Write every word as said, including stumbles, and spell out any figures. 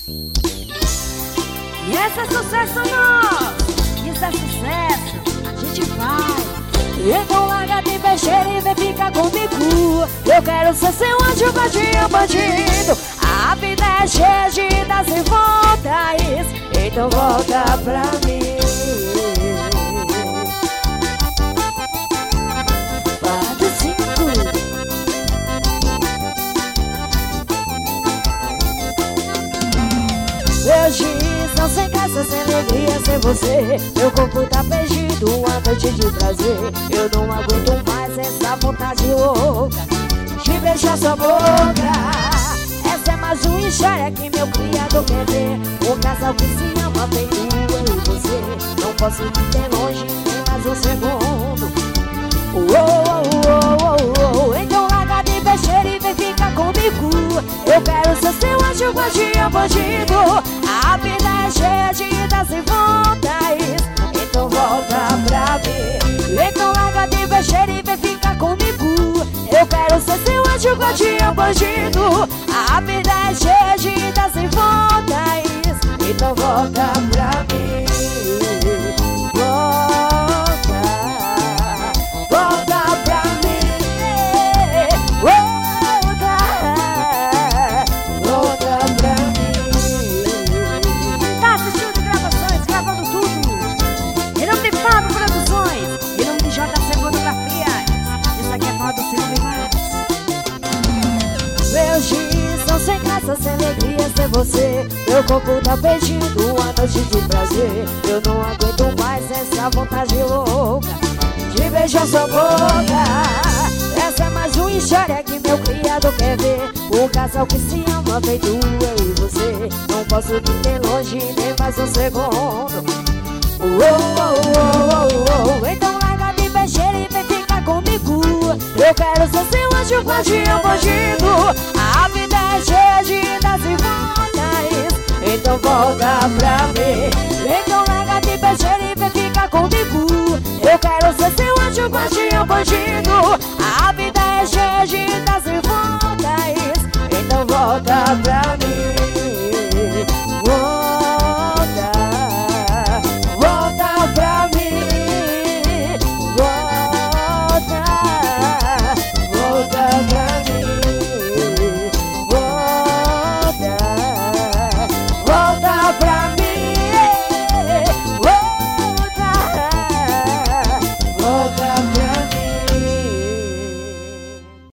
E esse é sucesso nosso, isso é sucesso, a gente faz. Então larga de besteira e vem ficar comigo. Eu quero ser seu anjo, guardião, bandido. A vida é cheia de idas e voltas, então volta pra mim. Quatro, cinco. Meus dias são sem graça, sem alegria, sem você. Meu corpo tá perdido, uma noite de prazer. Eu não aguento mais essa vontade louca de beijar sua boca. Essa é mais uma história que meu criado quer ver. Um casal que se ama feito eu e você. Não posso me ter longe nem mais um segundo. Oh, oh, oh, oh, oh. Então larga de besteira e vem ficar comigo. Eu quero ser seu anjo, guardião, bandido. A vida é cheia de idas e voltas, então volta pra mim. Então larga de besteira e vem ficar comigo. Eu quero ser seu anjo, guardião, bandido. A vida é cheia de idas e voltas, então volta pra mim. Volta, volta pra mim. Volta, volta pra mim. Tá assistindo gravações, gravando tudo. Em nome de Fábio Produções, em nome de J C Fotografias. Isso aqui é Fábio Silva. Meus dias são sem graça, sem alegria, sem você. Meu corpo tá perdido, uma noite de prazer. Eu não aguento mais essa vontade louca de beijar sua boca. Essa é mais uma história que meu criado quer ver. Um casal que se ama feito eu e você. Não posso me ter longe nem mais um segundo. Oh, oh, oh, oh, oh. Então larga de besteira e vem ficar comigo. Eu quero ser seu anjo, guardião, bandido. A vida é cheia de idas e voltas, então volta pra mim. Então larga de besteira e vem ficar comigo. Eu quero ser seu anjo, guardião, bandido. A vida